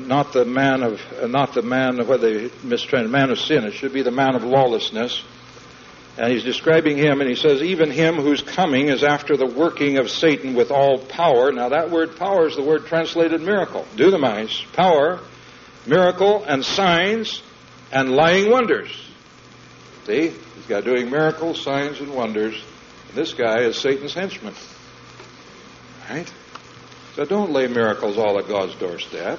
not the man of sin. It should be the man of lawlessness. And he's describing him, and he says, even him whose coming is after the working of Satan with all power. Now that word power is the word translated miracle. Dunamis, power, miracle, and signs, and lying wonders. See? He's got doing miracles, signs, and wonders. And this guy is Satan's henchman. Right? So don't lay miracles all at God's doorstep.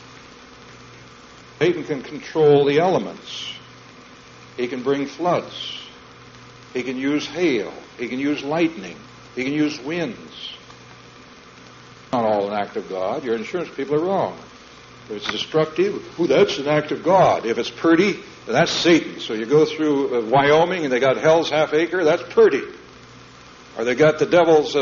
Satan can control the elements. He can bring floods. He can use hail. He can use lightning. He can use winds. Not all an act of God. Your insurance people are wrong. If it's destructive, that's an act of God. If it's pretty, that's Satan. So you go through Wyoming and they got hell's half acre, that's pretty. Or they got the devil's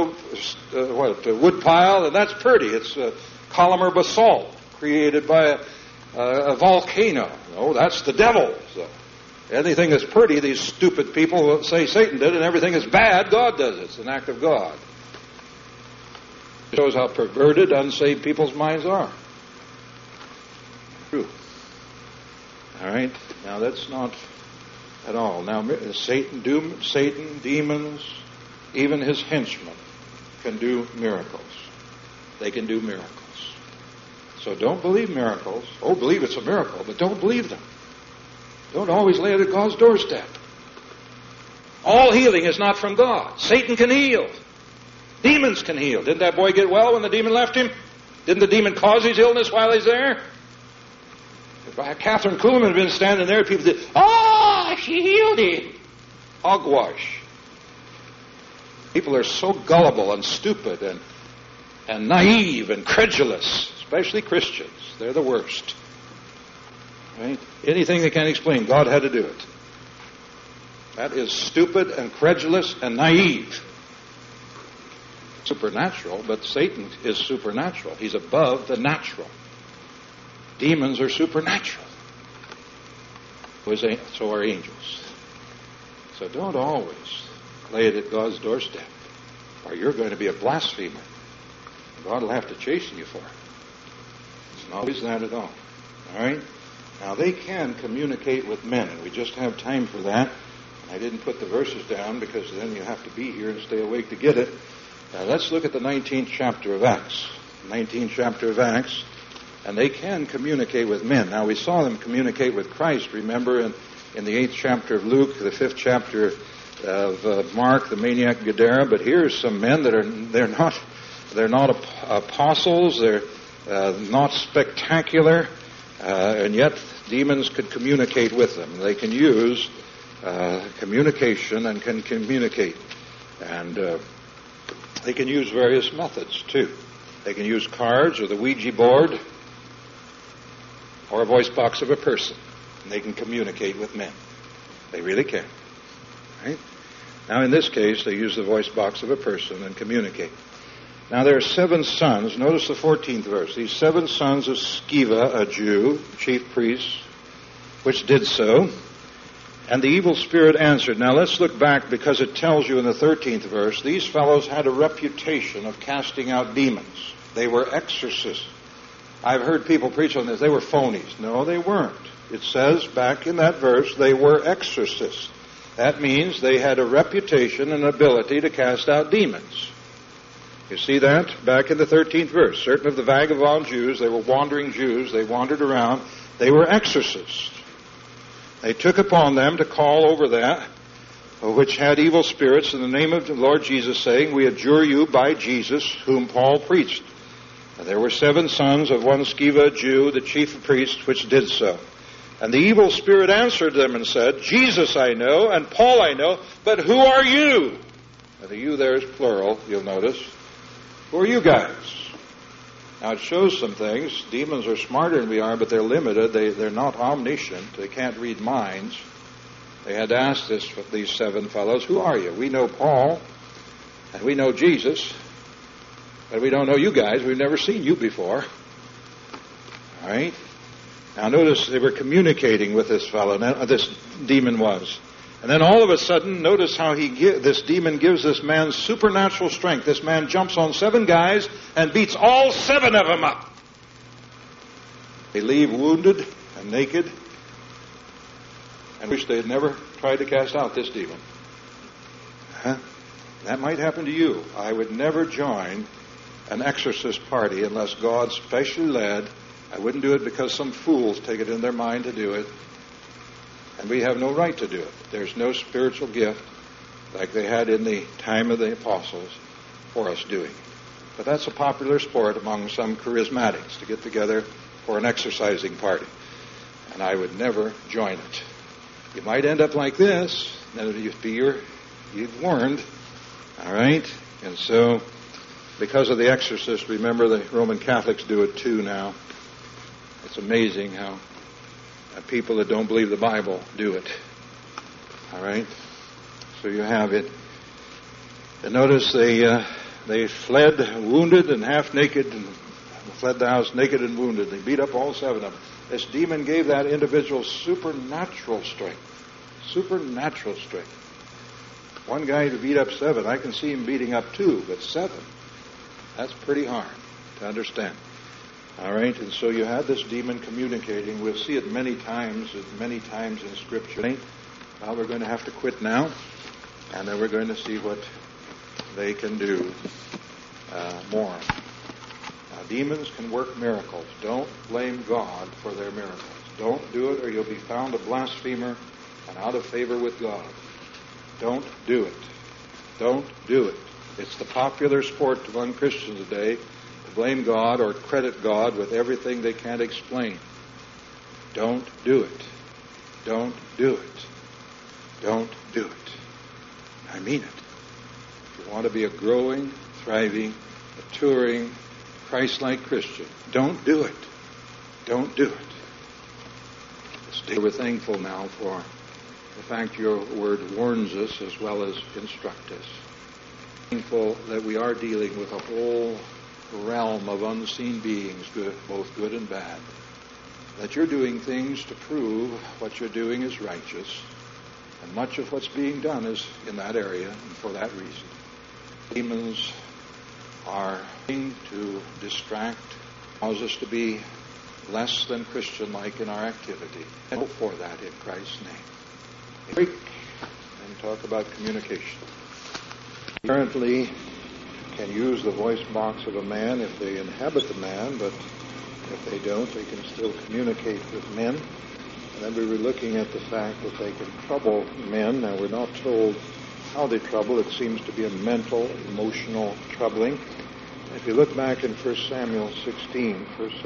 wood pile, and that's pretty. It's columnar basalt created by a volcano. No, that's the devil. So anything that's pretty, these stupid people will say Satan did, and everything that's bad, God does it. It's an act of God. It shows how perverted, unsaved people's minds are. True. All right? Now, that's not at all. Now, Satan, demons, even his henchmen can do miracles. They can do miracles. So don't believe miracles. Oh, believe it's a miracle, but don't believe them. Don't always lay it at God's doorstep. All healing is not from God. Satan can heal. Demons can heal. Didn't that boy get well when the demon left him? Didn't the demon cause his illness while he's there? If Catherine Kuhlman had been standing there, people said, she healed him. Hogwash. People are so gullible and stupid and naive and credulous, especially Christians. They're the worst. Right? Anything they can't explain, God had to do it. That is stupid and credulous and naive. Supernatural, but Satan is supernatural. He's above the natural. Demons are supernatural. So are angels. So don't always lay it at God's doorstep, or you're going to be a blasphemer. God will have to chasten you for it. It's not always that at all. All right? Now, they can communicate with men, and we just have time for that. I didn't put the verses down because then you have to be here and stay awake to get it. Now, let's look at the 19th chapter of Acts. 19th chapter of Acts. And they can communicate with men. Now, we saw them communicate with Christ, remember, in the 8th chapter of Luke, the 5th chapter of Mark, the maniac Gadara. But here's some men that they're not apostles, they're not spectacular, and yet demons could communicate with them. They can use communication and can communicate. And they can use various methods, too. They can use cards or the Ouija board or a voice box of a person. And they can communicate with men. They really can. Right? Now, in this case, they use the voice box of a person and communicate. Now, there are 7 sons. Notice the 14th verse. These 7 sons of Sceva, a Jew, chief priest, which did so. And the evil spirit answered. Now, let's look back because it tells you in the 13th verse, these fellows had a reputation of casting out demons. They were exorcists. I've heard people preach on this. They were phonies. No, they weren't. It says back in that verse, they were exorcists. That means they had a reputation and ability to cast out demons. You see that? Back in the 13th verse. Certain of the vagabond Jews, they were wandering Jews, they wandered around, they were exorcists. They took upon them to call over that which had evil spirits in the name of the Lord Jesus, saying, we adjure you by Jesus, whom Paul preached. And there were 7 sons of one Sceva, a Jew, the chief priest, which did so. And the evil spirit answered them and said, Jesus I know, and Paul I know, but who are you? And the you there is plural, you'll notice. Who are you guys? Now, it shows some things. Demons are smarter than we are, but they're limited. They're not omniscient. They can't read minds. They had to ask these 7 fellows, who are you? We know Paul, and we know Jesus, but we don't know you guys. We've never seen you before. All right? Now, notice they were communicating with this fellow, this demon was. And then all of a sudden, notice how this demon gives this man supernatural strength. This man jumps on 7 guys and beats all 7 of them up. They leave wounded and naked and wish they had never tried to cast out this demon. That might happen to you. I would never join an exorcist party unless God specially led. I wouldn't do it because some fools take it in their mind to do it. And we have no right to do it. There's no spiritual gift like they had in the time of the apostles for us doing. But that's a popular sport among some charismatics to get together for an exorcising party. And I would never join it. You might end up like this, then you've warned. All right? And so, because of the exorcist, remember the Roman Catholics do it too now. It's amazing how people that don't believe the Bible do it. All right? So you have it. And notice they fled wounded and half naked, and fled the house naked and wounded. They beat up all 7 of them. This demon gave that individual supernatural strength. Supernatural strength. One guy to beat up 7, I can see him beating up 2, but 7, that's pretty hard to understand. All right, and so you had this demon communicating. We'll see it many times in Scripture. Well, we're going to have to quit now, and then we're going to see what they can do more. Now, demons can work miracles. Don't blame God for their miracles. Don't do it, or you'll be found a blasphemer and out of favor with God. Don't do it. Don't do it. It's the popular sport among Christians today to blame God or credit God with everything they can't explain. Don't do it. Don't do it. Don't do it. I mean it. If you want to be a growing, thriving, maturing, Christ-like Christian, don't do it. Don't do it. We're thankful now for the fact your word warns us as well as instructs us. Thankful that we are dealing with a whole realm of unseen beings, both good and bad. That you're doing things to prove what you're doing is righteous, and much of what's being done is in that area, and for that reason. Demons are to distract, cause us to be less than Christian-like in our activity. And hope for that in Christ's name. Break and talk about communication. Apparently can use the voice box of a man if they inhabit the man, but if they don't, they can still communicate with men. And then we were looking at the fact that they can trouble men. Now, we're not told how they trouble. It seems to be a mental, emotional troubling. If you look back in 1 Samuel 16,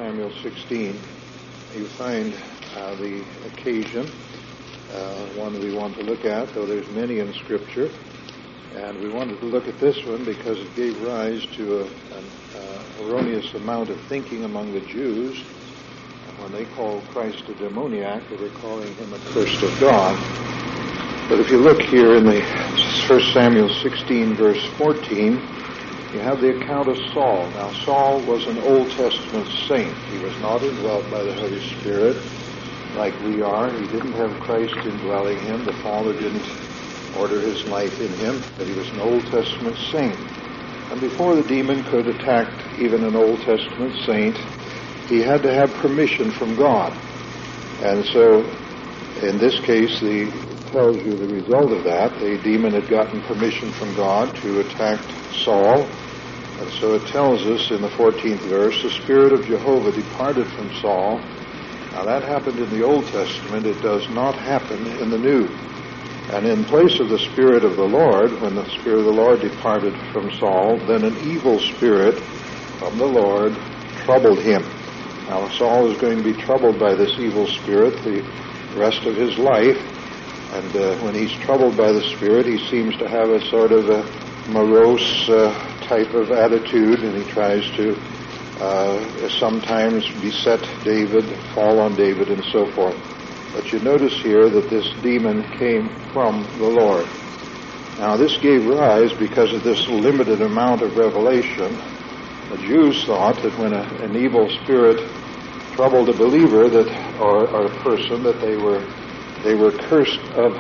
you find the occasion, one we want to look at, though there's many in Scripture. And we wanted to look at this one because it gave rise to an erroneous amount of thinking among the Jews. When they called Christ a demoniac, they were calling him a cursed of God. But if you look here in the 1 Samuel 16, verse 14, you have the account of Saul. Now, Saul was an Old Testament saint. He was not indwelt by the Holy Spirit like we are. He didn't have Christ indwelling him. The Father didn't order his life in him, but he was an Old Testament saint. And before the demon could attack even an Old Testament saint, he had to have permission from God. And so, in this case, it tells you the result of that. The demon had gotten permission from God to attack Saul. And so it tells us in the 14th verse, the Spirit of Jehovah departed from Saul. Now that happened in the Old Testament. It does not happen in the New. And in place of the Spirit of the Lord, when the Spirit of the Lord departed from Saul, then an evil spirit from the Lord troubled him. Now Saul is going to be troubled by this evil spirit the rest of his life. And when he's troubled by the Spirit, he seems to have a sort of a morose type of attitude, and he tries to sometimes beset David, fall on David, and so forth. But you notice here that this demon came from the Lord. Now this gave rise, because of this limited amount of revelation, the Jews thought that when an evil spirit troubled a believer or a person, that they were cursed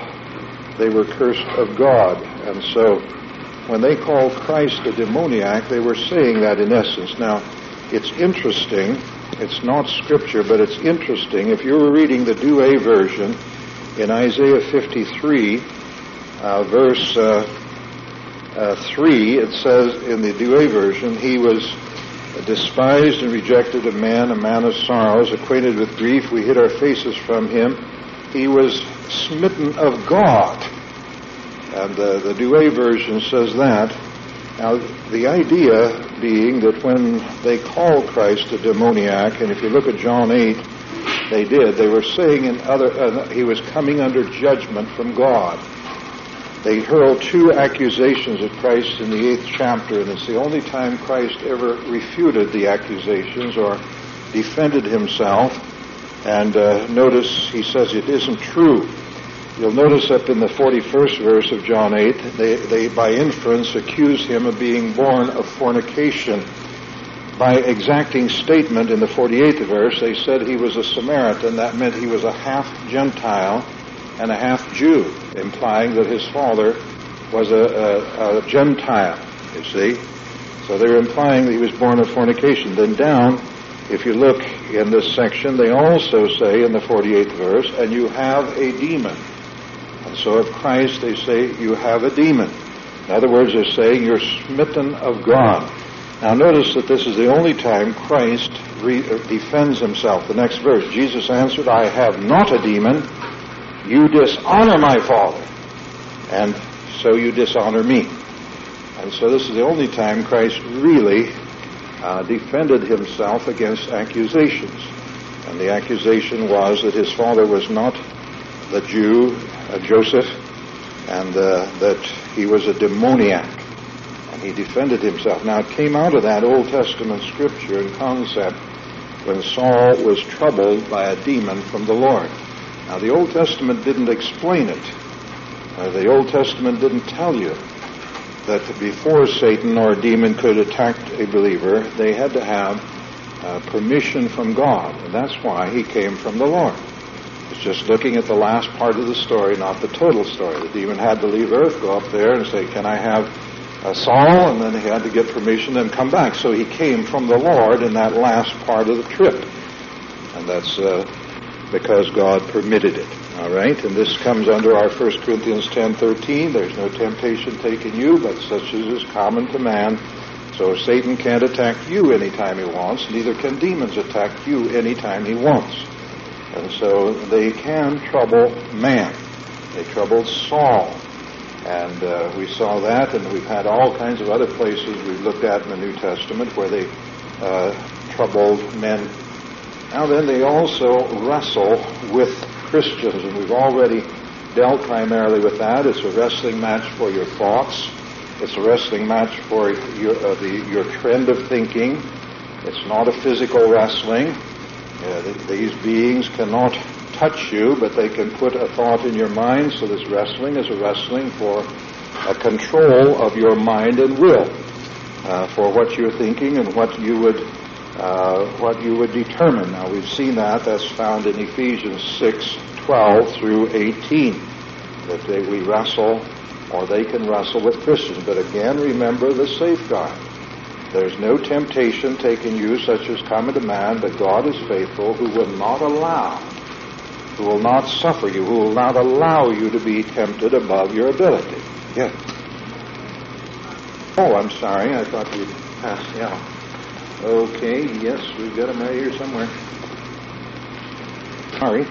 of God. And so when they called Christ a demoniac, they were saying that in essence. Now, it's interesting It's not Scripture, but it's interesting. If you were reading the Douay version, in Isaiah 53, verse 3, it says in the Douay version, he was despised and rejected of man, a man of sorrows, acquainted with grief. We hid our faces from him. He was smitten of God. And the Douay version says that. Now, the idea being that when they called Christ a demoniac, and if you look at John 8, they did. They were saying he was coming under judgment from God. They hurled two accusations at Christ in the 8th chapter, and it's the only time Christ ever refuted the accusations or defended himself. And notice he says it isn't true. You'll notice up in the 41st verse of John 8, they by inference accuse him of being born of fornication. By exacting statement in the 48th verse, they said he was a Samaritan. That meant he was a half-Gentile and a half-Jew, implying that his father was a Gentile, you see. So they were implying that he was born of fornication. Then down, if you look in this section, they also say in the 48th verse, and you have a demon. And so of Christ they say, you have a demon. In other words, they're saying you're smitten of God. Now notice that this is the only time Christ defends himself. The next verse, Jesus answered, I have not a demon. You dishonor my Father, and so you dishonor me. And so this is the only time Christ really defended himself against accusations. And the accusation was that his father was not the Jew, Joseph, and that he was a demoniac. And he defended himself. Now it came out of that Old Testament scripture and concept when Saul was troubled by a demon from the Lord. Now the Old Testament didn't explain it. The Old Testament didn't tell you that before Satan or a demon could attack a believer, they had to have permission from God. And that's why he came from the Lord. It's just looking at the last part of the story, not the total story. The demon had to leave earth, go up there and say, can I have Saul? And then he had to get permission and come back. So he came from the Lord in that last part of the trip. And that's because God permitted it. All right? And this comes under our 1 Corinthians 10:13. There's no temptation taken you, but such as is common to man. So Satan can't attack you anytime he wants. Neither can demons attack you anytime he wants. And so they can trouble man. They troubled Saul. And we saw that, and we've had all kinds of other places we've looked at in the New Testament where they troubled men. Now then, they also wrestle with Christians, and we've already dealt primarily with that. It's a wrestling match for your thoughts. It's a wrestling match for your trend of thinking. It's not a physical wrestling. These beings cannot touch you, but they can put a thought in your mind. So this wrestling is a wrestling for a control of your mind and will, for what you're thinking and what you would determine. Now we've seen that. That's found in Ephesians 6:12 through 18. That we wrestle, or they can wrestle with Christians. But again, remember the safeguard. There's no temptation taken you such as common to man, but God is faithful, who will not suffer you, who will not allow you to be tempted above your ability. Yeah. Oh, I'm sorry. I thought we'd passed. Yeah. Okay. Yes, we've got them right here somewhere. Sorry.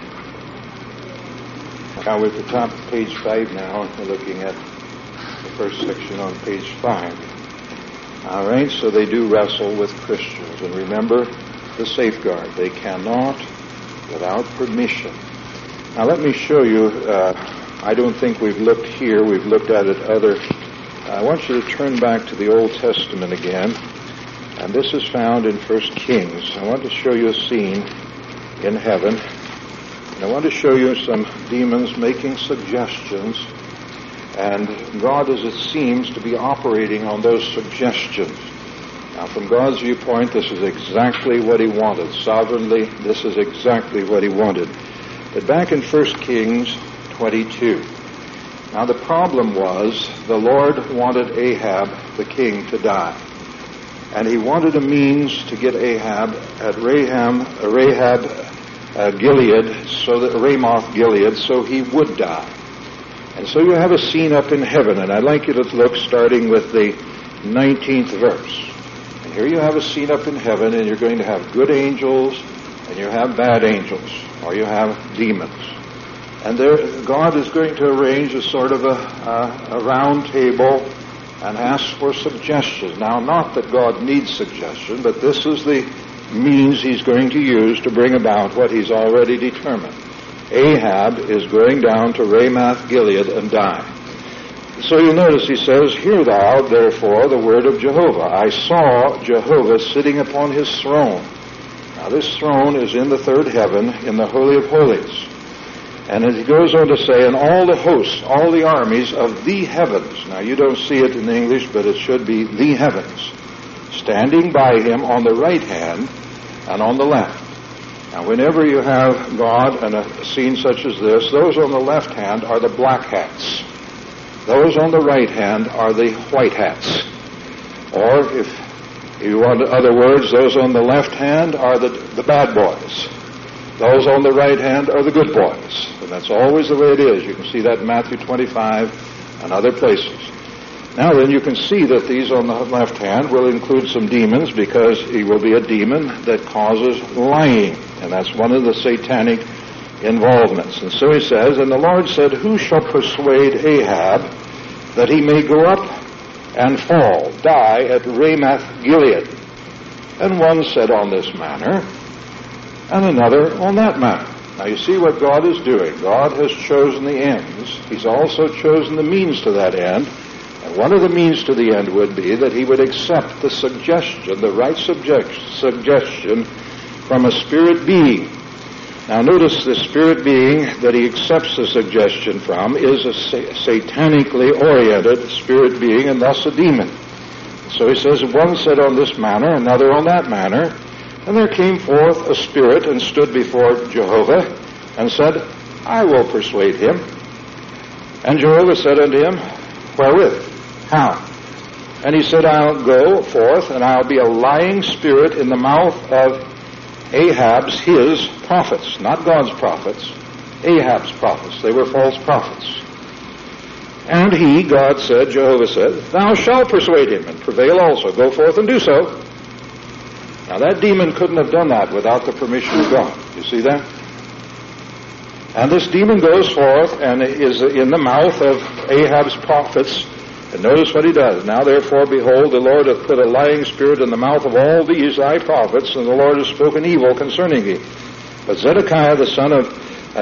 Now we're at the top of page 5 now. We're looking at the first section on page 5. All right, so they do wrestle with Christians. And remember the safeguard. They cannot, without permission. Now let me show you, I don't think we've looked here. We've looked at it other. I want you to turn back to the Old Testament again. And this is found in 1 Kings. I want to show you a scene in heaven. And I want to show you some demons making suggestions. And God, as it seems, to be operating on those suggestions. Now, from God's viewpoint, this is exactly what he wanted. Sovereignly, this is exactly what he wanted. But back in 1 Kings 22. Now, the problem was the Lord wanted Ahab, the king, to die. and he wanted a means to get Ahab at Gilead, so that Ramoth Gilead, so he would die. And so you have a scene up in heaven, and I'd like you to look starting with the 19th verse. And here you have a scene up in heaven, and you're going to have good angels, and you have bad angels, or you have demons. And there, God is going to arrange a sort of a round table and ask for suggestions. Now, not that God needs suggestion, but this is the means he's going to use to bring about what he's already determined. Ahab is going down to Ramoth Gilead and die. So you notice he says, "Hear thou, therefore, the word of Jehovah. I saw Jehovah sitting upon his throne." Now this throne is in the third heaven, in the Holy of Holies. And he goes on to say, "And all the hosts, all the armies of the heavens." Now you don't see it in English, but it should be the heavens. "Standing by him on the right hand and on the left." Now whenever you have God in a scene such as this, those on the left hand are the black hats. Those on the right hand are the white hats. Or if you want other words, those on the left hand are the bad boys. Those on the right hand are the good boys. And that's always the way it is. You can see that in Matthew 25 and other places. Now then, you can see that these on the left hand will include some demons, because he will be a demon that causes lying. And that's one of the satanic involvements. And so he says, "And the Lord said, Who shall persuade Ahab that he may go up and fall, die at Ramoth Gilead? And one said on this manner, and another on that manner." Now you see what God is doing. God has chosen the ends. He's also chosen the means to that end. And one of the means to the end would be that he would accept the suggestion, the right suggestion from a spirit being. Now notice the spirit being that he accepts the suggestion from is a satanically oriented spirit being, and thus a demon. So he says, "One said on this manner, another on that manner. And there came forth a spirit and stood before Jehovah and said, I will persuade him. And Jehovah said unto him, Wherewith? How? And he said, I'll go forth, and I'll be a lying spirit in the mouth of Ahab's, his prophets, not God's prophets, Ahab's prophets. They were false prophets. And he, God said, Jehovah said, Thou shalt persuade him, and prevail also. Go forth and do so. Now that demon couldn't have done that without the permission of God. You see that? And this demon goes forth and is in the mouth of Ahab's prophets. And notice what he does. Now therefore, behold, the Lord hath put a lying spirit in the mouth of all these thy prophets, and the Lord has spoken evil concerning thee. But Zedekiah the son of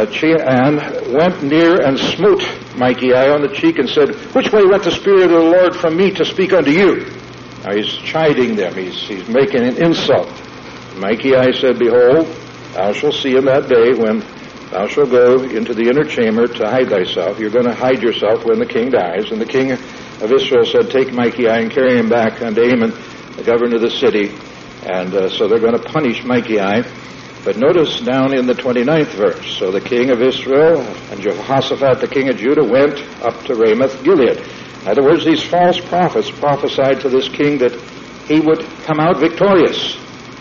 Chean went near and smote Micaiah on the cheek and said, Which way went the Spirit of the Lord from me to speak unto you? Now he's chiding them. He's making an insult. Micaiah said, Behold, thou shalt see in that day when thou shalt go into the inner chamber to hide thyself. You're going to hide yourself when the king dies. And the king of Israel said, Take Micaiah and carry him back unto Amon, the governor of the city. And so they're going to punish Micaiah. But notice down in the 29th verse. So the king of Israel and Jehoshaphat, the king of Judah, went up to Ramoth Gilead. In other words, these false prophets prophesied to this king that he would come out victorious.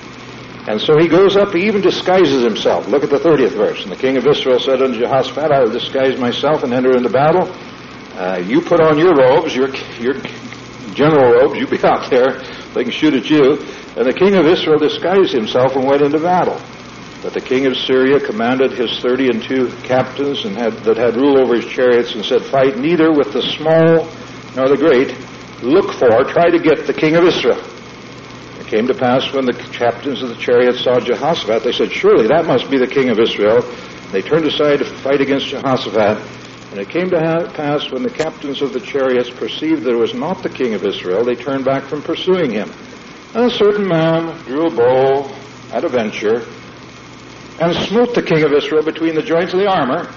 And so he goes up, he even disguises himself. Look at the 30th verse. And the king of Israel said unto Jehoshaphat, I will disguise myself and enter into battle. You put on your robes, your general robes, you be out there, they can shoot at you. And the king of Israel disguised himself and went into battle. But the king of Syria commanded his 32 captains that had rule over his chariots and said, Fight neither with the small nor the great. Look for, try to get the king of Israel. It came to pass when the captains of the chariots saw Jehoshaphat, they said, Surely that must be the king of Israel. They turned aside to fight against Jehoshaphat. And it came to pass when the captains of the chariots perceived that it was not the king of Israel, they turned back from pursuing him. And a certain man drew a bow at a venture and smote the king of Israel between the joints of the armor.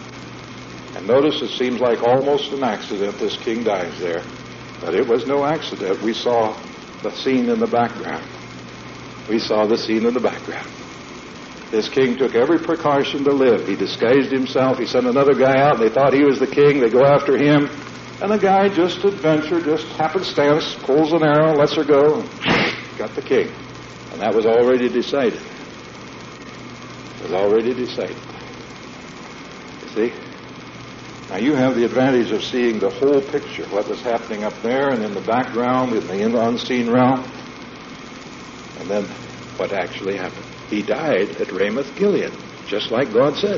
And notice it seems like almost an accident this king dies there. But it was no accident. We saw the scene in the background. We saw the scene in the background. This king took every precaution to live. He disguised himself. He sent another guy out. They thought he was the king. They go after him. And the guy just adventure, just happenstance, pulls an arrow, lets her go. got the king. And that was already decided. It was already decided. You see? Now you have the advantage of seeing the whole picture, what was happening up there and in the background, in the unseen realm, and then what actually happened. He died at Ramoth Gilead, just like God said.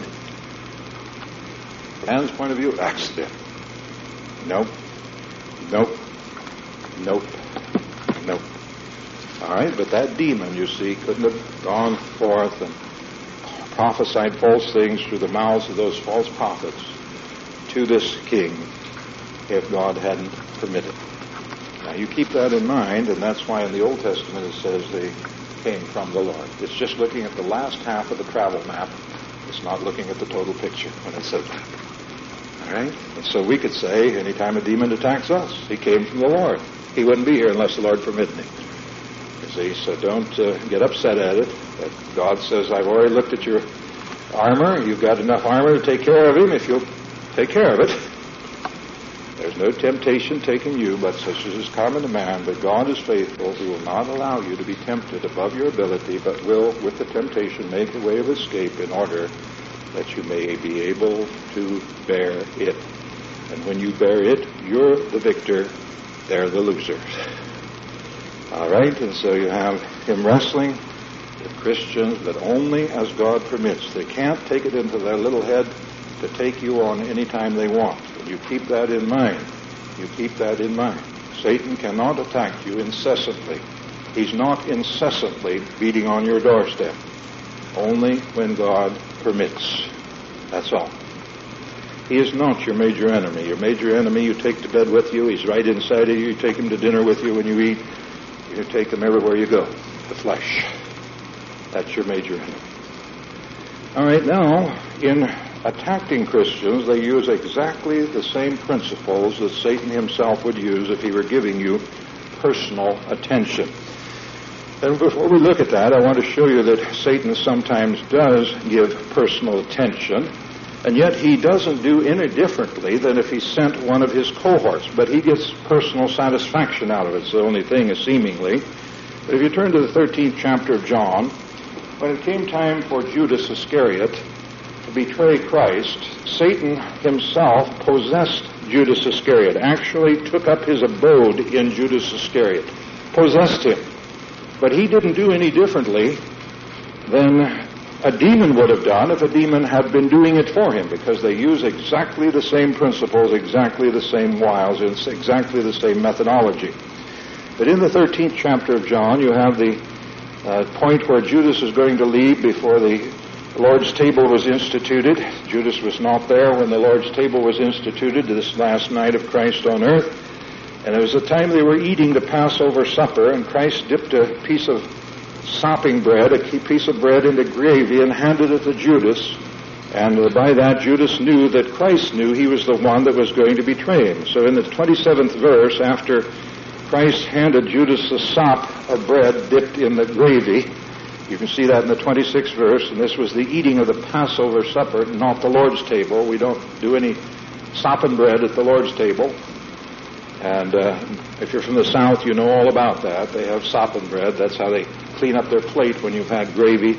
Man's point of view, accident. Nope. Nope. Nope. Nope. All right, but that demon, you see, couldn't have gone forth and prophesied false things through the mouths of those false prophets to this king if God hadn't permitted. Now, you keep that in mind, and that's why in the Old Testament it says they came from the Lord. It's just looking at the last half of the travel map. It's not looking at the total picture when it says that. All right? And so we could say, anytime a demon attacks us, he came from the Lord. He wouldn't be here unless the Lord permitted him. You see, so don't get upset at it. But God says, I've already looked at your armor. You've got enough armor to take care of him if you'll take care of it. There's no temptation taking you, but such as is common to man. But God is faithful. He will not allow you to be tempted above your ability, but will, with the temptation, make a way of escape in order that you may be able to bear it. And when you bear it, you're the victor. They're the losers. All right, and so you have him wrestling with Christians, but only as God permits. They can't take it into their little head to take you on any time they want. And you keep that in mind. You keep that in mind. Satan cannot attack you incessantly. He's not incessantly beating on your doorstep. Only when God permits. That's all. He is not your major enemy. Your major enemy you take to bed with you. He's right inside of you. You take him to dinner with you when you eat. You take him everywhere you go. The flesh. That's your major enemy. All right, now, in attacking Christians, they use exactly the same principles that Satan himself would use if he were giving you personal attention. And before we look at that, I want to show you that Satan sometimes does give personal attention, and yet he doesn't do any differently than if he sent one of his cohorts. But he gets personal satisfaction out of it. It's the only thing, seemingly. But if you turn to the 13th chapter of John, when it came time for Judas Iscariot to betray Christ, Satan himself possessed Judas Iscariot, actually took up his abode in Judas Iscariot, possessed him. But he didn't do any differently than a demon would have done if a demon had been doing it for him, because they use exactly the same principles, exactly the same wiles, and exactly the same methodology. But in the 13th chapter of John, you have the point where Judas is going to leave before the Lord's table was instituted. Judas was not there when the Lord's table was instituted, this last night of Christ on earth. And it was the time they were eating the Passover supper, and Christ dipped a piece of sopping bread, a piece of bread into gravy, and handed it to Judas. And by that, Judas knew that Christ knew he was the one that was going to betray him. So in the 27th verse, after Christ handed Judas a sop of bread dipped in the gravy, you can see that in the 26th verse, and this was the eating of the Passover supper, not the Lord's table. We don't do any sopping bread at the Lord's table. And if you're from the South, you know all about that. They have sopping bread. That's how they clean up their plate when you've had gravy.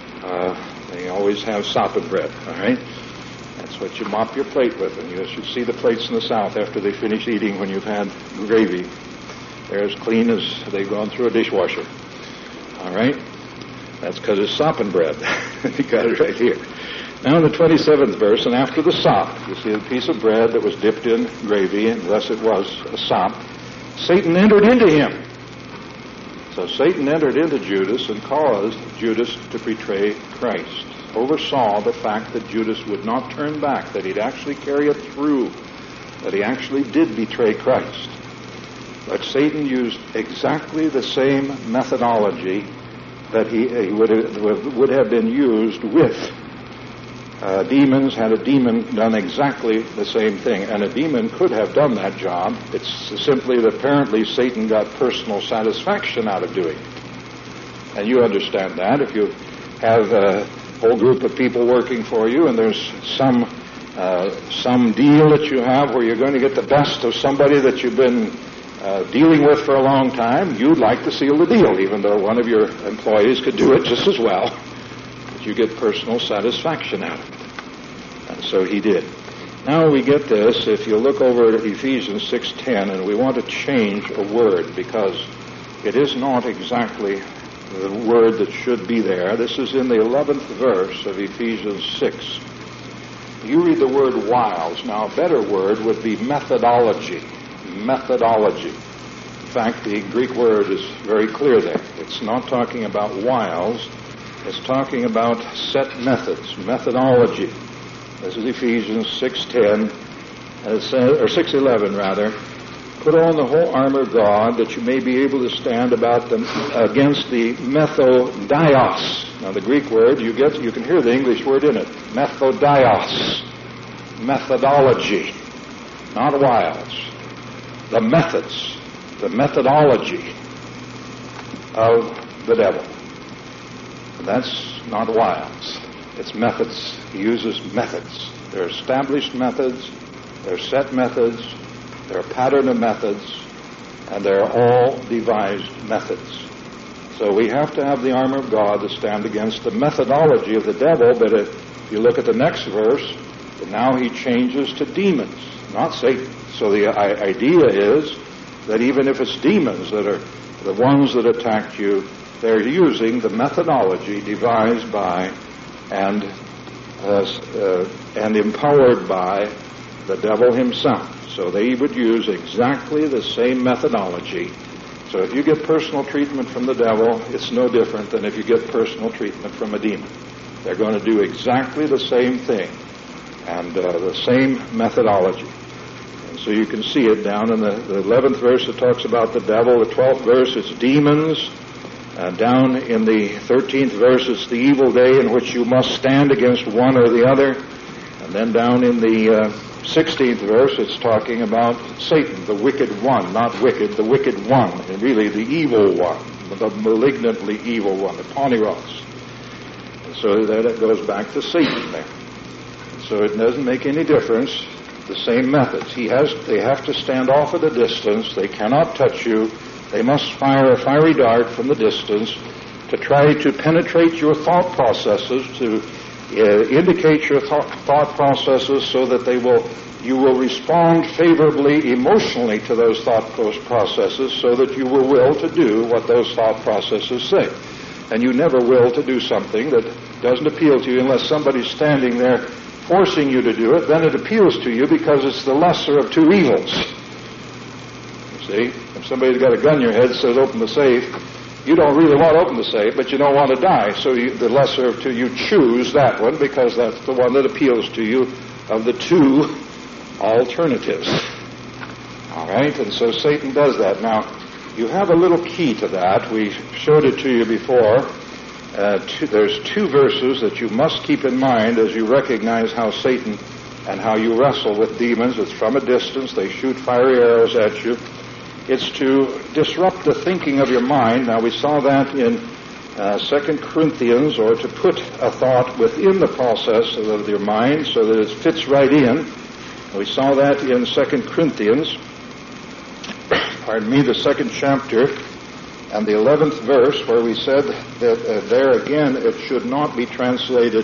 They always have sopping bread, all right? That's what you mop your plate with. And you should see the plates in the South after they finish eating when you've had gravy. They're as clean as they've gone through a dishwasher, all right? That's because it's sopping bread. You got it right here. Now in the 27th verse, and after the sop, you see the piece of bread that was dipped in gravy, and thus it was a sop, Satan entered into him. So Satan entered into Judas and caused Judas to betray Christ. Oversaw the fact that Judas would not turn back, that he'd actually carry it through, that he actually did betray Christ. But Satan used exactly the same methodology that he would have been used with demons. Had a demon done exactly the same thing, and a demon could have done that job. It's simply that apparently Satan got personal satisfaction out of doing it. And you understand that. If you have a whole group of people working for you, and there's some deal that you have where you're going to get the best of somebody that you've been dealing with for a long time, you'd like to seal the deal, even though one of your employees could do it just as well. But you get personal satisfaction out of it. And so he did. Now we get this, if you look over at Ephesians 6:10, and we want to change a word because it is not exactly the word that should be there. This is in the 11th verse of Ephesians 6. You read the word wiles. Now, a better word would be methodology. Methodology. In fact, the Greek word is very clear there. It's not talking about wiles. It's talking about set methods, methodology. This is Ephesians 6:10, or 6:11 rather. Put on the whole armor of God that you may be able to stand against the methodios. Now the Greek word, you can hear the English word in it. Methodios. Methodology. Not wiles. The methods. The methodology of the devil. And that's not wiles. It's methods. He uses methods. They're established methods. They're set methods. They're a pattern of methods, and they're all devised methods. So we have to have the armor of God to stand against the methodology of the devil, but if you look at the next verse, now he changes to demons, not Satan. So the idea is that even if it's demons that are the ones that attacked you, they're using the methodology devised by and empowered by the devil himself. So they would use exactly the same methodology. So if you get personal treatment from the devil, it's no different than if you get personal treatment from a demon. They're going to do exactly the same thing and the same methodology. And so you can see it down in the 11th verse, it talks about the devil. The 12th verse, it's demons. Down in the 13th verse, it's the evil day in which you must stand against one or the other. And then down in the 16th verse, it's talking about Satan, the wicked one, not wicked, the wicked one, and really the evil one, the malignantly evil one, the Poneros. And so that it goes back to Satan there. So it doesn't make any difference, the same methods. They have to stand off at a distance. They cannot touch you. They must fire a fiery dart from the distance to try to penetrate your thought processes, to indicate your thought processes so that you will respond favorably emotionally to those thought processes so that you will will to do what those thought processes say. And you never will to do something that doesn't appeal to you unless somebody's standing there forcing you to do it. Then it appeals to you because it's the lesser of two evils. You see? If somebody's got a gun in your head that says open the safe, you don't really want to open the safe, but you don't want to die. So the lesser of two, you choose that one because that's the one that appeals to you of the two alternatives. All right? And so Satan does that. Now, you have a little key to that. We showed it to you before. There's two verses that you must keep in mind as you recognize how Satan and how you wrestle with demons. It's from a distance. They shoot fiery arrows at you. It's to disrupt the thinking of your mind. Now, we saw that in 2 Corinthians, or to put a thought within the process of your mind so that it fits right in. We saw that in 2 Corinthians, the 2nd chapter, and the 11th verse, where we said that there again it should not be translated,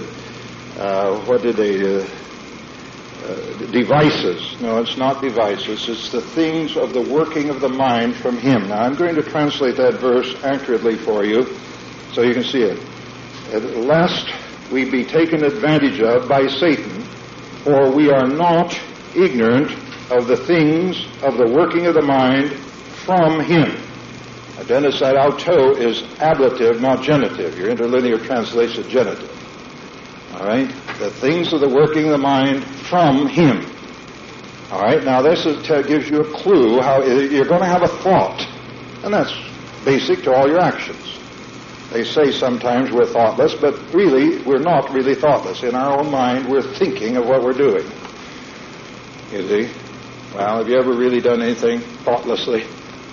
devices. No, it's not devices. It's the things of the working of the mind from him. Now, I'm going to translate that verse accurately for you so you can see it. Lest we be taken advantage of by Satan, for we are not ignorant of the things of the working of the mind from him. Dennis said auto is ablative, not genitive. Your interlinear translates it genitive. All right? The things of the working of the mind from him. All right? Now, this gives you a clue how you're going to have a thought. And that's basic to all your actions. They say sometimes we're thoughtless, but really, we're not really thoughtless. In our own mind, we're thinking of what we're doing. You see? Well, have you ever really done anything thoughtlessly?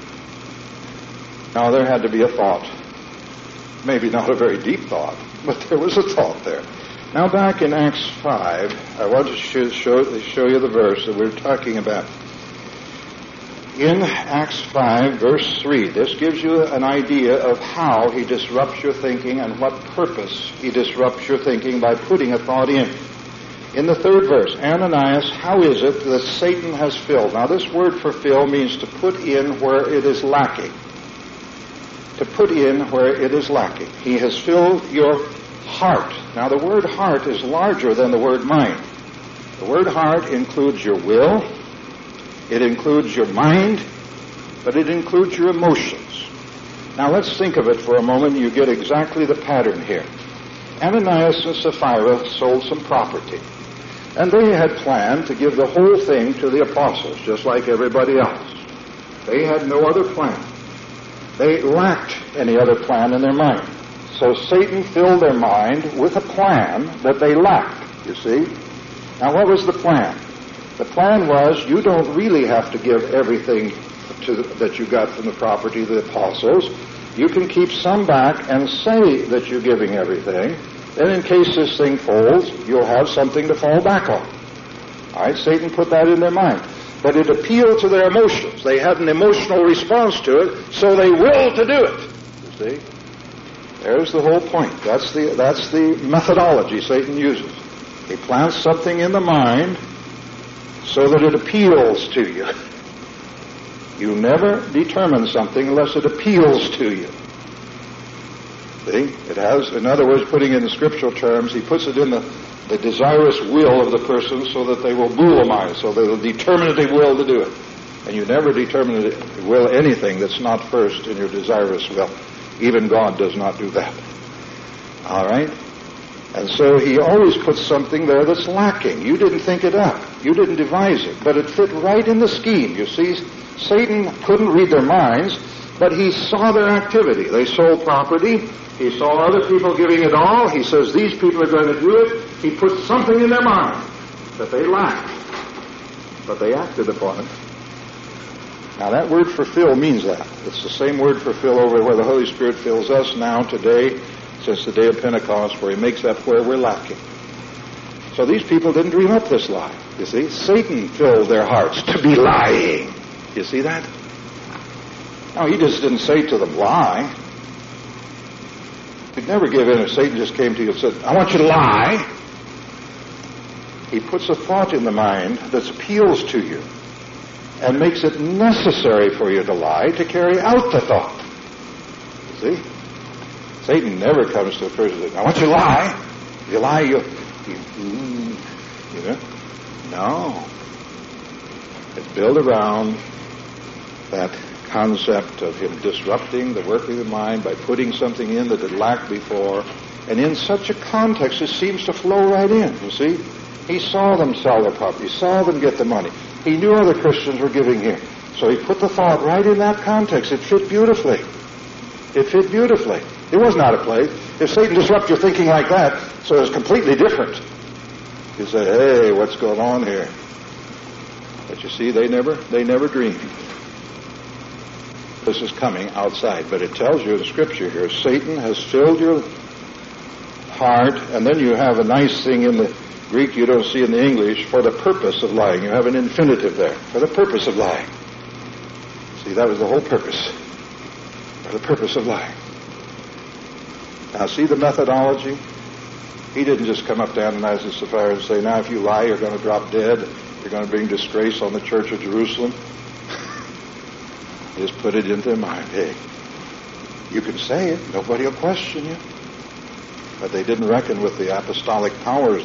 Now, there had to be a thought. Maybe not a very deep thought, but there was a thought there. Now, back in Acts 5, I want to show you the verse that we're talking about. in Acts 5, verse 3. This gives you an idea of how he disrupts your thinking and what purpose he disrupts your thinking by putting a thought in. In the 3rd verse, Ananias, how is it that Satan has filled? Now this word for fill means to put in where it is lacking. To put in where it is lacking. He has filled your heart. Now the word heart is larger than the word mind. The word heart includes your will, it includes your mind, but it includes your emotions. Now let's think of it for a moment. You get exactly the pattern here. Ananias and Sapphira sold some property, and they had planned to give the whole thing to the apostles, just like everybody else. They had no other plan. They lacked any other plan in their mind. So Satan filled their mind with a plan that they lacked, you see. Now what was the plan? The plan was, you don't really have to give everything that you got from the property to the apostles. You can keep some back and say that you're giving everything. Then in case this thing folds, you'll have something to fall back on. All right, Satan put that in their mind. But it appealed to their emotions. They had an emotional response to it, so they willed to do it. You see? There's the whole point. That's the methodology Satan uses. He plants something in the mind so that it appeals to you. You never determine something unless it appeals to you. See? It has, in other words, putting in the scriptural terms, he puts it in the desirous will of the person so that they will boulamize, so they will determinative will to do it. And you never determinative will anything that's not first in your desirous will. Even God does not do that. All right? And so he always puts something there that's lacking. You didn't think it up. You didn't devise it. But it fit right in the scheme. You see, Satan couldn't read their minds, but he saw their activity. They sold property. He saw other people giving it all. He says, these people are going to do it. He put something in their mind that they lacked. But they acted upon it. Now that word for fill means that. It's the same word for fill over where the Holy Spirit fills us now, today, since the day of Pentecost, where he makes up where we're lacking. So these people didn't dream up this lie. You see, Satan filled their hearts to be lying. You see that? No, he just didn't say to them, lie. He'd never give in if Satan just came to you and said, I want you to lie. He puts a thought in the mind that appeals to you and makes it necessary for you to lie to carry out the thought. You see? Satan never comes to a person and says, I want you to lie. If you lie, you know? No. It's built around that concept of him disrupting the working of the mind by putting something in that it lacked before. And in such a context, it seems to flow right in, you see. He saw them sell their property. He saw them get the money. He knew other Christians were giving here. So he put the thought right in that context. It fit beautifully. It fit beautifully. It was not a play. If Satan disrupts your thinking like that, so it's completely different. You say, hey, what's going on here? But you see, they never dreamed. This is coming outside. But it tells you in Scripture here, Satan has filled your heart, and then you have a nice thing in the Greek you don't see in the English, for the purpose of lying. You have an infinitive there, for the purpose of lying. See, that was the whole purpose. For the purpose of lying. Now, see the methodology? He didn't just come up to Ananias and Sapphira and say, now if you lie, you're going to drop dead. You're going to bring disgrace on the church of Jerusalem. He just put it into their mind. Hey, you can say it. Nobody will question you. But they didn't reckon with the apostolic powers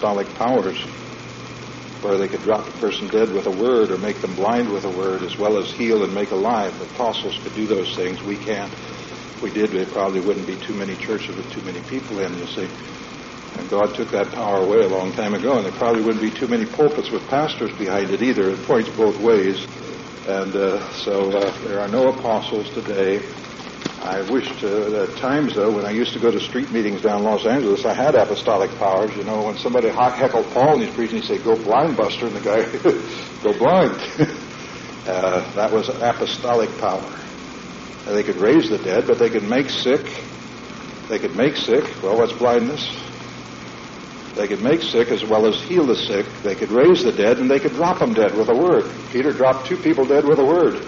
where they could drop a person dead with a word or make them blind with a word, as well as heal and make alive. The apostles could do those things. We can't. If we did, there probably wouldn't be too many churches with too many people in, you see. And God took that power away a long time ago, and there probably wouldn't be too many pulpits with pastors behind it either. It points both ways. And so there are no apostles today. I wished at times, though, when I used to go to street meetings down in Los Angeles, I had apostolic powers. You know, when somebody heckled Paul and he's preaching, he'd say, go blind, Buster, and the guy, go blind. That was apostolic power. They could raise the dead, but they could make sick. They could make sick. Well, what's blindness? They could make sick as well as heal the sick. They could raise the dead, and they could drop them dead with a word. Peter dropped 2 people dead with a word.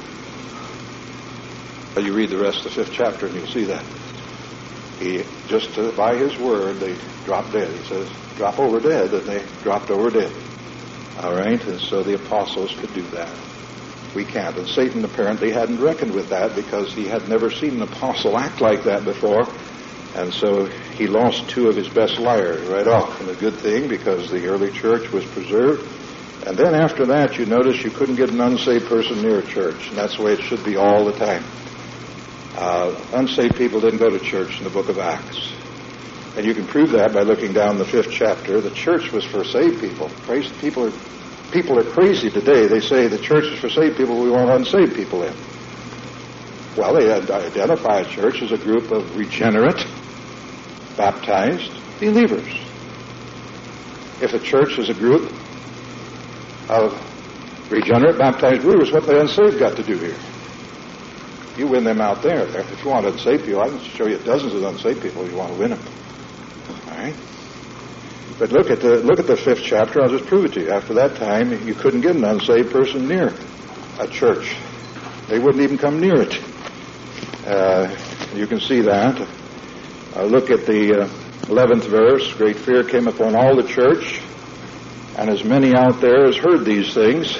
You read the rest of the 5th chapter, and you'll see that. He just by his word, they dropped dead. He says, drop over dead, and they dropped over dead. All right, and so the apostles could do that. We can't. And Satan apparently hadn't reckoned with that because he had never seen an apostle act like that before. And so he lost 2 of his best liars right off. And a good thing, because the early church was preserved. And then after that, you notice you couldn't get an unsaved person near a church. And that's the way it should be all the time. Unsaved people didn't go to church in the book of Acts. And you can prove that by looking down the 5th chapter. The church was for saved people. People are crazy today. They say the church is for saved people. We want unsaved people in. Well, they identify a church as a group of regenerate, baptized believers. If a church is a group of regenerate, baptized believers, what the unsaved got to do here? You win them out there. If you want unsaved people, I can show you dozens of unsaved people if you want to win them. All right? But look at the 5th chapter. I'll just prove it to you. After that time, you couldn't get an unsaved person near a church. They wouldn't even come near it. You can see that. Look at the 11th verse. Great fear came upon all the church, and as many out there as heard these things.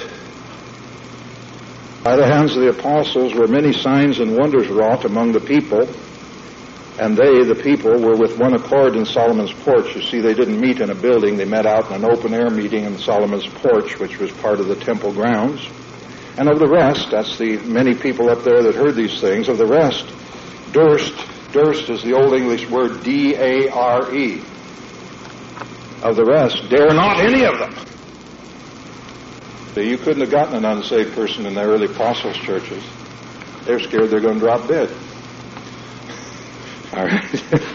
By the hands of the apostles were many signs and wonders wrought among the people, and they, the people, were with one accord in Solomon's porch. You see, they didn't meet in a building. They met out in an open-air meeting in Solomon's porch, which was part of the temple grounds. And of the rest, that's the many people up there that heard these things, of the rest, durst is the Old English word D-A-R-E. Of the rest, dare not any of them. So you couldn't have gotten an unsaved person in the early apostles' churches. They're scared they're going to drop dead. All right.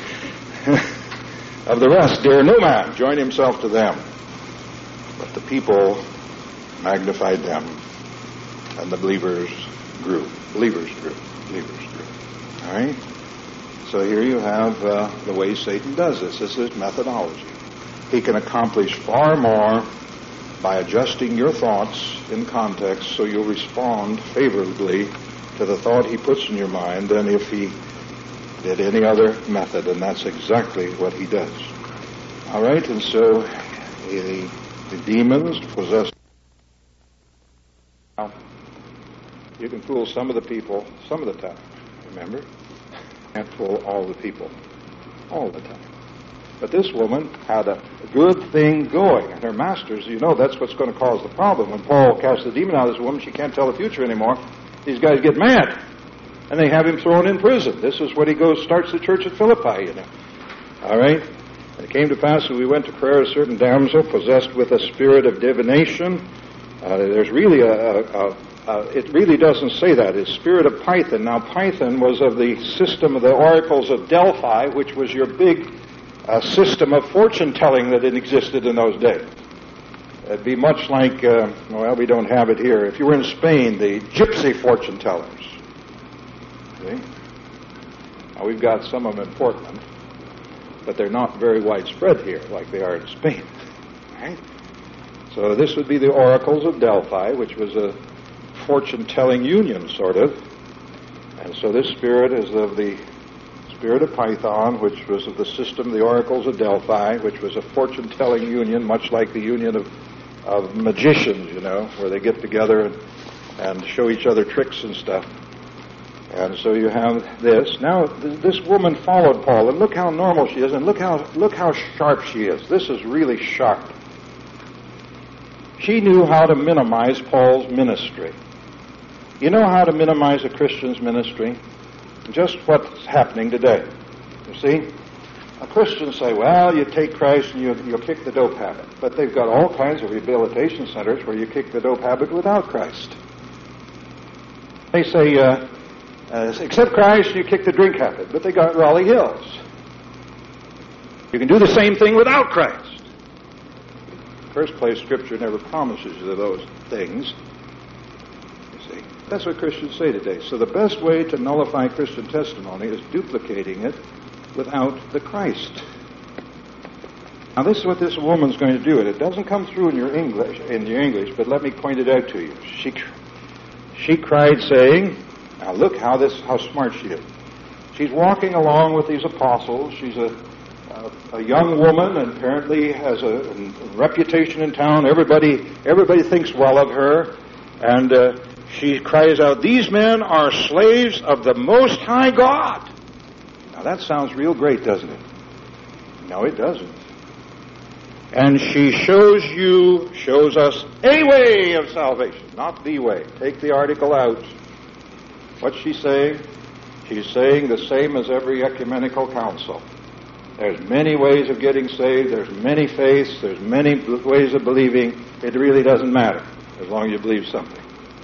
Of the rest, dare no man join himself to them. But the people magnified them, and the believers grew. All right? So here you have the way Satan does this. This is methodology. He can accomplish far more by adjusting your thoughts in context so you'll respond favorably to the thought he puts in your mind than if he did any other method, and that's exactly what he does. All right, and so the demons possess. Now, you can fool some of the people some of the time, remember? You can't fool all the people all the time. But this woman had a good thing going, and her masters, you know, that's what's going to cause the problem. When Paul casts the demon out of this woman, she can't tell the future anymore. These guys get mad, and they have him thrown in prison. This is what he starts the church at Philippi, you know. All right? And it came to pass that we went to prayer, a certain damsel possessed with a spirit of divination. There's really it really doesn't say that. It's spirit of Python. Now, Python was of the system of the oracles of Delphi, which was your big system of fortune-telling that existed in those days. It'd be much like, well, we don't have it here. If you were in Spain, the gypsy fortune-tellers. See? Now, we've got some of them in Portland, but they're not very widespread here like they are in Spain. Right? So this would be the oracles of Delphi, which was a fortune-telling union, sort of. And so this spirit is of the spirit of Python, which was of the system of the oracles of Delphi, which was a fortune-telling union, much like the union of magicians, you know, where they get together and show each other tricks and stuff. And so you have this. Now, this woman followed Paul, and look how normal she is, and look how sharp she is. This is really sharp. She knew how to minimize Paul's ministry. You know how to minimize a Christian's ministry? Just what's happening today. You see? Christians say, well, you take Christ and you'll kick the dope habit. But they've got all kinds of rehabilitation centers where you kick the dope habit without Christ. They say, accept Christ and you kick the drink habit. But they got Raleigh Hills. You can do the same thing without Christ. First place, Scripture never promises you those things. You see, that's what Christians say today. So the best way to nullify Christian testimony is duplicating it without the Christ. Now this is what this woman's going to do. It doesn't come through in your English, but let me point it out to you. She cried, saying, now look how smart she is. She's walking along with these apostles. She's a young woman, and apparently has a reputation in town. Everybody thinks well of her, and she cries out, "These men are slaves of the Most High God." Now that sounds real great, doesn't it? No, it doesn't. And she shows us a way of salvation, not the way. Take the article out. What's she saying? She's saying the same as every ecumenical council. There's many ways of getting saved. There's many faiths. There's many ways of believing. It really doesn't matter as long as you believe something.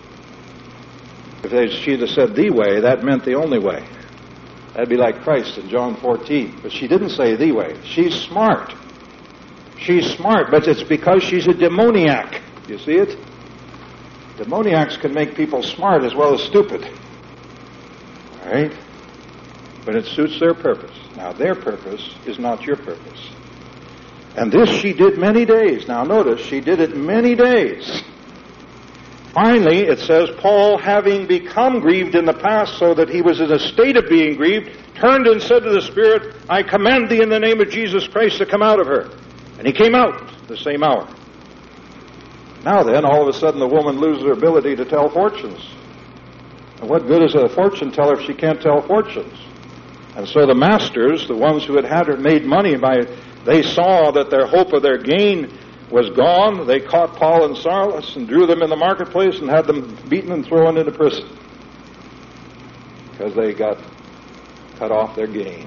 If she'd have said the way, that meant the only way. That'd be like Christ in John 14. But she didn't say the way. She's smart. She's smart, but it's because she's a demoniac. You see it? Demoniacs can make people smart as well as stupid. All right? But it suits their purpose. Now, their purpose is not your purpose. And this she did many days. Now, notice, she did it many days. Finally, it says, Paul, having become grieved in the past so that he was in a state of being grieved, turned and said to the Spirit, I command thee in the name of Jesus Christ to come out of her. And he came out the same hour. Now then, all of a sudden, the woman loses her ability to tell fortunes. And what good is a fortune teller if she can't tell fortunes? And so the masters, the ones who had her made money they saw that their hope of their gain was gone. They caught Paul and Silas and drew them in the marketplace and had them beaten and thrown into prison because they got cut off their gain.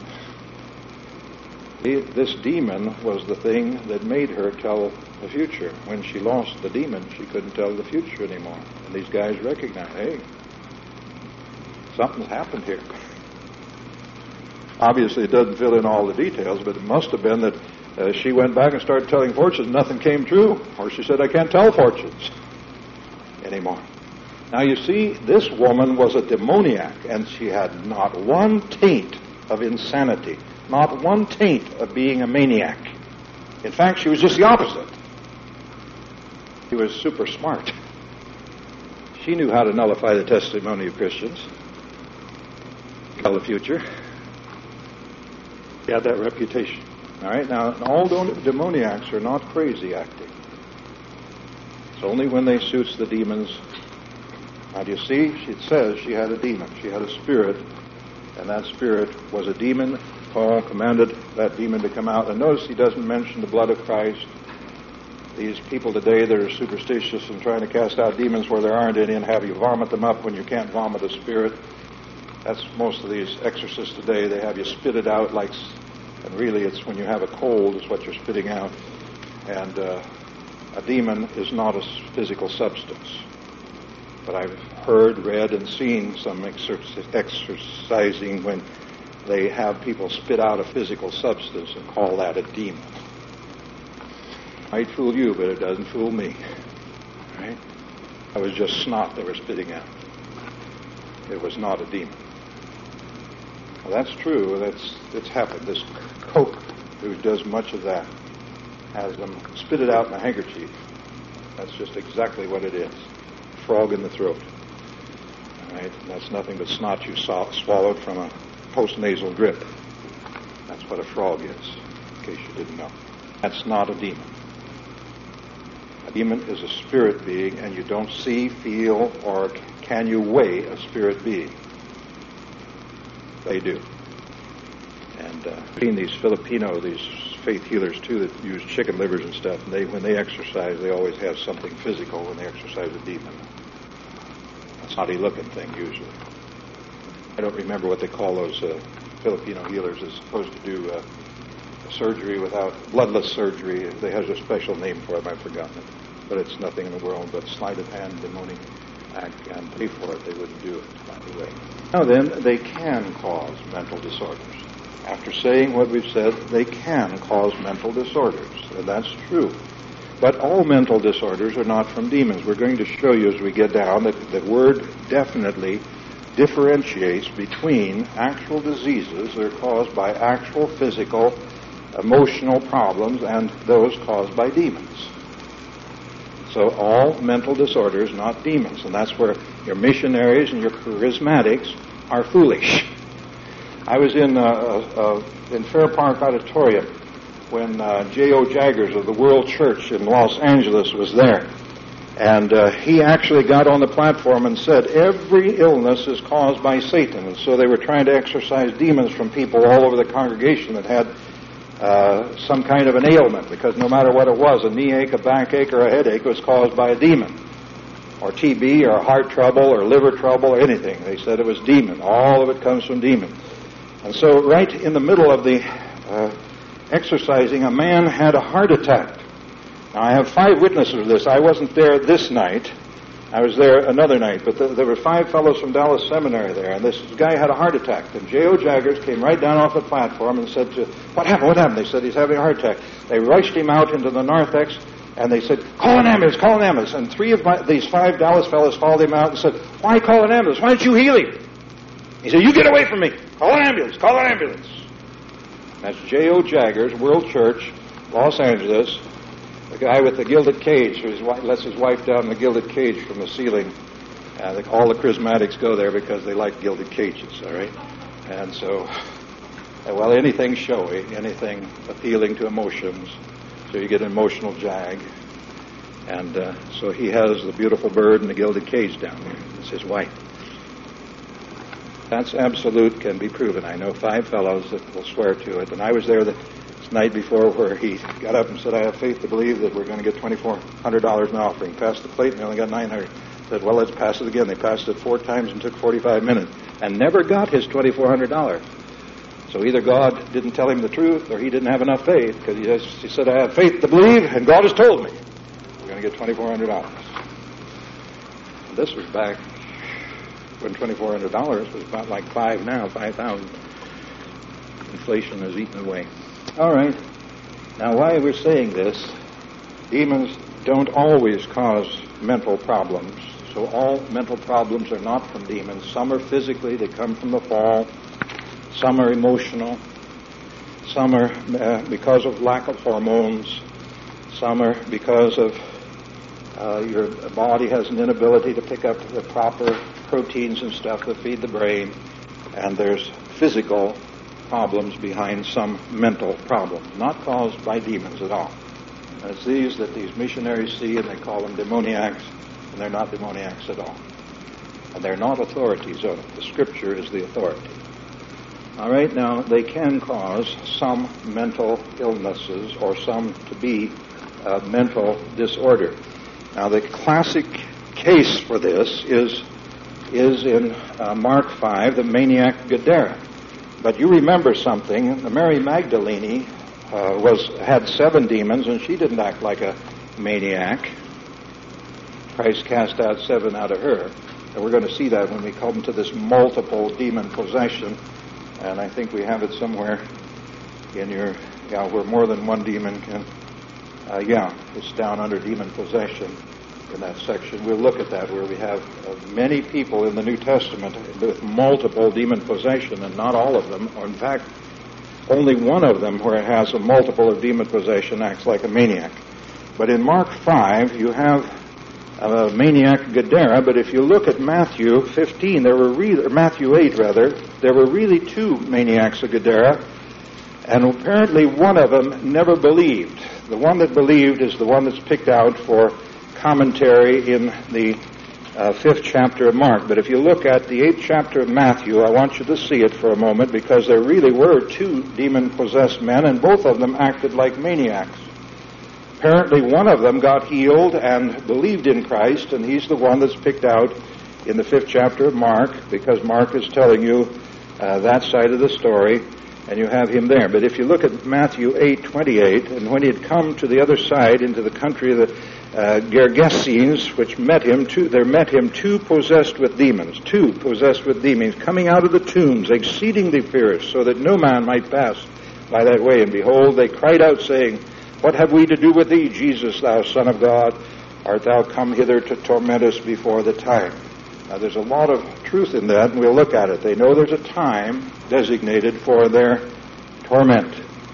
This demon was the thing that made her tell the future. When she lost the demon, she couldn't tell the future anymore. And these guys recognized, hey, something's happened here. Obviously, it doesn't fill in all the details, but it must have been that she went back and started telling fortunes. Nothing came true. Or she said, I can't tell fortunes anymore. Now, you see, this woman was a demoniac, and she had not one taint of insanity. Not one taint of being a maniac. In fact, she was just the opposite. She was super smart. She knew how to nullify the testimony of Christians. Tell the future. She had that reputation. All right, now, all demoniacs are not crazy acting. It's only when they suits the demons. Now, do you see? It says she had a demon. She had a spirit, and that spirit was a demon. Paul commanded that demon to come out. And notice he doesn't mention the blood of Christ. These people today that are superstitious and trying to cast out demons where there aren't any and have you vomit them up when you can't vomit a spirit. That's most of these exorcists today. They have you spit it out and really it's when you have a cold is what you're spitting out. And a demon is not a physical substance. But I've heard, read, and seen some exorcising when they have people spit out a physical substance and call that a demon. Might fool you, but it doesn't fool me. Right? That was just snot they were spitting out. It was not a demon. Well, that's true. It's happened. This Coke, who does much of that, has them spit it out in a handkerchief. That's just exactly what it is. Frog in the throat. All right? And that's nothing but snot you swallowed from a postnasal drip. That's what a frog is, in case you didn't know. That's not a demon. A demon is a spirit being, and you don't see, feel, or can you weigh a spirit being. They do. And being these Filipino, these faith healers too, that use chicken livers and stuff, and when they exercise, they always have something physical when they exercise a demon. A snotty-looking thing, usually. I don't remember what they call those Filipino healers that's supposed to do surgery without, bloodless surgery. They have a special name for it. I've forgotten it. But it's nothing in the world but sleight of hand, demoniac, and pay for it. They wouldn't do it, by the way. Now then, they can cause mental disorders. After saying what we've said, they can cause mental disorders. And that's true. But all mental disorders are not from demons. We're going to show you as we get down that the word definitely differentiates between actual diseases that are caused by actual physical emotional problems and those caused by demons. So all mental disorders, not demons. And that's where your missionaries and your charismatics are foolish. I was in Fair Park Auditorium when J.O. Jaggers of the World Church in Los Angeles was there. And he actually got on the platform and said, every illness is caused by Satan. And so they were trying to exorcise demons from people all over the congregation that had some kind of an ailment, because no matter what it was, a knee ache, a backache, or a headache was caused by a demon, or TB, or heart trouble, or liver trouble, or anything. They said it was demon. All of it comes from demon. And so right in the middle of the exercising, a man had a heart attack. Now, I have 5 witnesses of this. I wasn't there this night. I was there another night. But there were 5 fellows from Dallas Seminary there, and this guy had a heart attack. And J.O. Jaggers came right down off the platform and said, what happened? What happened? They said, he's having a heart attack. They rushed him out into the narthex, and they said, call an ambulance, call an ambulance. And 3 of these 5 Dallas fellows followed him out and said, why call an ambulance? Why don't you heal him? He said, you get away from me. Call an ambulance, call an ambulance. That's J.O. Jaggers, World Church, Los Angeles, the guy with the gilded cage, who lets his wife down in the gilded cage from the ceiling. All the charismatics go there because they like gilded cages, all right? And so, well, anything showy, anything appealing to emotions, so you get an emotional jag. And so he has the beautiful bird and the gilded cage down there. It's his wife. That's absolute, can be proven. I know 5 fellows that will swear to it. And I was there this night before where he got up and said, I have faith to believe that we're going to get $2,400 in offering. Passed the plate and they only got $900. Said, well, let's pass it again. They passed it 4 times and took 45 minutes and never got his $2,400. So either God didn't tell him the truth or he didn't have enough faith, because he said, I have faith to believe and God has told me we're going to get $2,400. And this was back when $2,400 was about like $5,000. Inflation has eaten away. All right. Now, why we're saying this, demons don't always cause mental problems. So all mental problems are not from demons. Some are physically, they come from the fall. Some are emotional. Some are because of lack of hormones. Some are because of your body has an inability to pick up the proper proteins and stuff that feed the brain. And there's physical problems behind some mental problems, not caused by demons at all. And it's these that these missionaries see, and they call them demoniacs, and they're not demoniacs at all. And they're not authorities on it. The Scripture is the authority. All right, now, they can cause some mental illnesses or some to be mental disorder. Now, the classic case for this is in Mark 5, the maniac Gadara. But you remember something. Mary Magdalene had 7 demons, and she didn't act like a maniac. Christ cast out 7 out of her. And we're going to see that when we come to this multiple demon possession. And I think we have it somewhere in your, where more than one demon can, it's down under demon possession in that section. We'll look at that, where we have many people in the New Testament with multiple demon possession, and not all of them, or in fact, only one of them where it has a multiple of demon possession acts like a maniac. But in Mark 5, you have a maniac Gadara, but if you look at Matthew 15, Matthew 8 rather, there were really 2 maniacs of Gadara, and apparently one of them never believed. The one that believed is the one that's picked out for commentary in the 5th chapter of Mark. But if you look at the 8th chapter of Matthew, I want you to see it for a moment, because there really were 2 demon-possessed men, and both of them acted like maniacs. Apparently one of them got healed and believed in Christ, and he's the one that's picked out in the 5th chapter of Mark, because Mark is telling you that side of the story, and you have him there. But if you look at Matthew 8:28, and when he had come to the other side into the country of the Gergesenes, which met him, there met him 2 possessed with demons, coming out of the tombs, exceedingly fierce, so that no man might pass by that way. And behold, they cried out, saying, What have we to do with thee, Jesus, thou Son of God? Art thou come hither to torment us before the time? Now, there's a lot of truth in that, and we'll look at it. They know there's a time designated for their torment.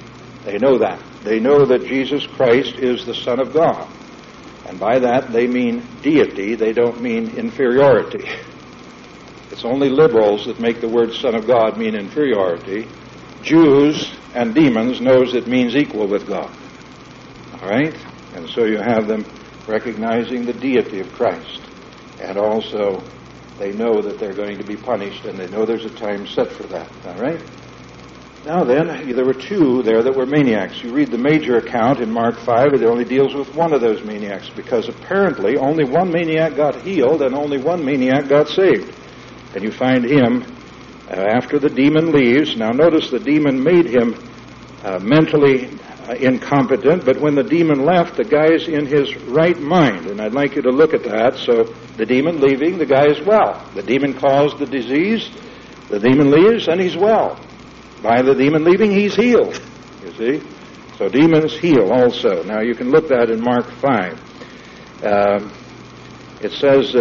They know that. They know that Jesus Christ is the Son of God. And by that they mean deity. They don't mean inferiority. It's only liberals that make the word Son of God mean inferiority. Jews and demons knows it means equal with God. All right? And so you have them recognizing the deity of Christ. And also they know that they're going to be punished, and they know there's a time set for that. All right? Now then, there were two there that were maniacs. You read the major account in Mark 5, it only deals with one of those maniacs, because apparently only one maniac got healed and only one maniac got saved. And you find him after the demon leaves. Now notice the demon made him mentally incompetent, but when the demon left, the guy's in his right mind. And I'd like you to look at that. So the demon leaving, the guy is well. The demon caused the disease, the demon leaves, and he's well. By the demon leaving, he's healed. You see? So demons heal also. Now you can look that in Mark 5. It says,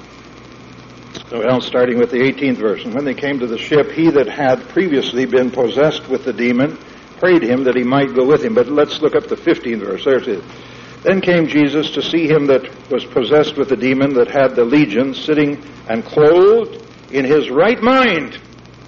starting with the 18th verse, and when they came to the ship, he that had previously been possessed with the demon prayed him that he might go with him. But let's look up the 15th verse. There it is. Then came Jesus to see him that was possessed with the demon that had the legion, sitting and clothed in his right mind.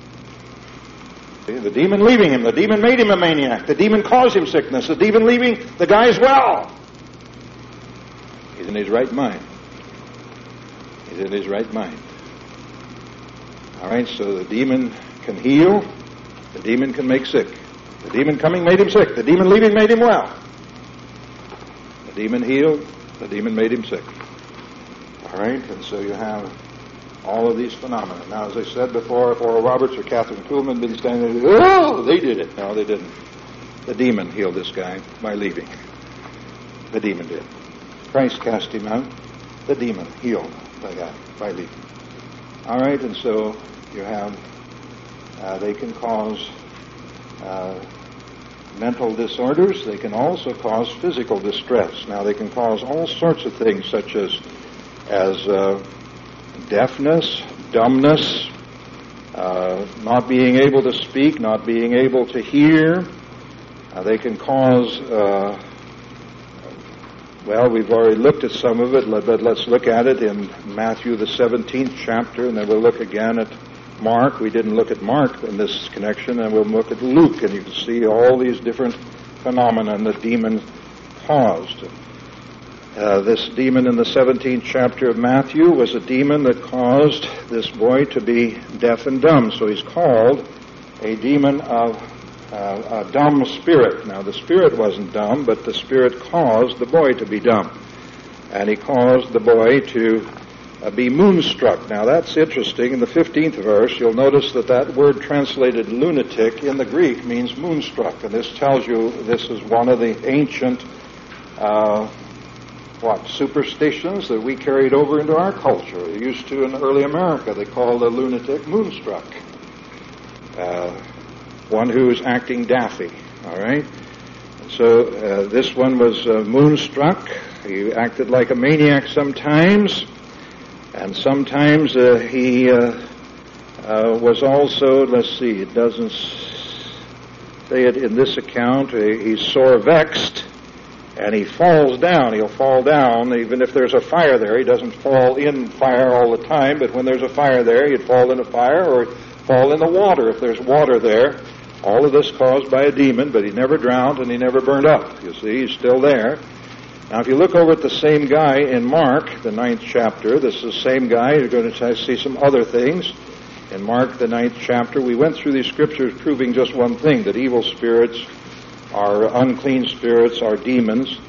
The demon leaving him. The demon made him a maniac. The demon caused him sickness. The demon leaving, the guy's well. He's in his right mind. He's in his right mind. All right, so the demon can heal. The demon can make sick. The demon coming made him sick. The demon leaving made him well. The demon healed. The demon made him sick. All right, and so you have all of these phenomena. Now, as I said before, if Oral Roberts or Catherine Kuhlman had been standing there, oh, they did it. No, they didn't. The demon healed this guy by leaving. The demon did. Christ cast him out. The demon healed the guy by leaving. All right, and so you have, they can cause mental disorders. They can also cause physical distress. Now, they can cause all sorts of things, such as deafness, dumbness, not being able to speak, not being able to hear. They can cause, we've already looked at some of it, but let's look at it in Matthew the 17th chapter, and then we'll look again at Mark. We didn't look at Mark in this connection, and we'll look at Luke, and you can see all these different phenomena the demon caused. This demon in the 17th chapter of Matthew was a demon that caused this boy to be deaf and dumb. So he's called a demon of a dumb spirit. Now, the spirit wasn't dumb, but the spirit caused the boy to be dumb. And he caused the boy to be moonstruck. Now, that's interesting. In the 15th verse, you'll notice that word translated lunatic in the Greek means moonstruck. And this tells you this is one of the ancient superstitions that we carried over into our culture. They used to in early America. They called a lunatic moonstruck. One who's acting daffy. All right? And so this one was moonstruck. He acted like a maniac sometimes. And sometimes he was also, it doesn't say it in this account, he's sore vexed. And he falls down. He'll fall down even if there's a fire there. He doesn't fall in fire all the time, but when there's a fire there, he'd fall in a fire or fall in the water if there's water there. All of this caused by a demon, but he never drowned and he never burned up. You see, he's still there. Now, if you look over at the same guy in Mark, the 9th chapter, this is the same guy. You're going to see some other things. In Mark, the 9th chapter, we went through these scriptures proving just one thing, that evil spirits are unclean spirits, are demons.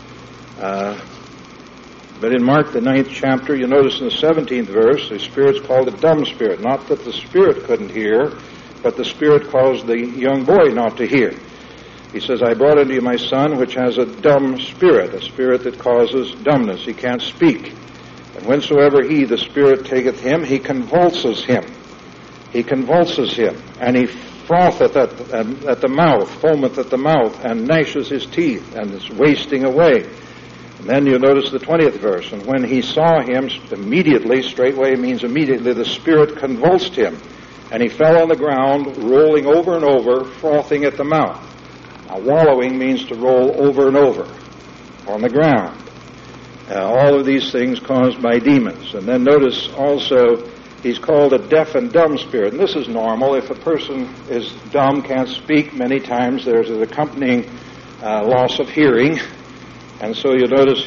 But in Mark, the 9th chapter, you notice in the 17th verse, the spirit's called a dumb spirit. Not that the spirit couldn't hear, but the spirit caused the young boy not to hear. He says, I brought unto you my son, which has a dumb spirit, a spirit that causes dumbness. He can't speak. And whensoever he, the spirit, taketh him, he convulses him. He convulses him, and he frotheth at the mouth, foameth at the mouth, and gnashes his teeth, and is wasting away. And then you notice the 20th verse, and when he saw him, immediately, straightway means immediately, the spirit convulsed him, and he fell on the ground, rolling over and over, frothing at the mouth. Now, wallowing means to roll over and over on the ground. All of these things caused by demons. And then notice also he's called a deaf and dumb spirit. And this is normal. If a person is dumb, can't speak, many times there's an accompanying loss of hearing. And so you'll notice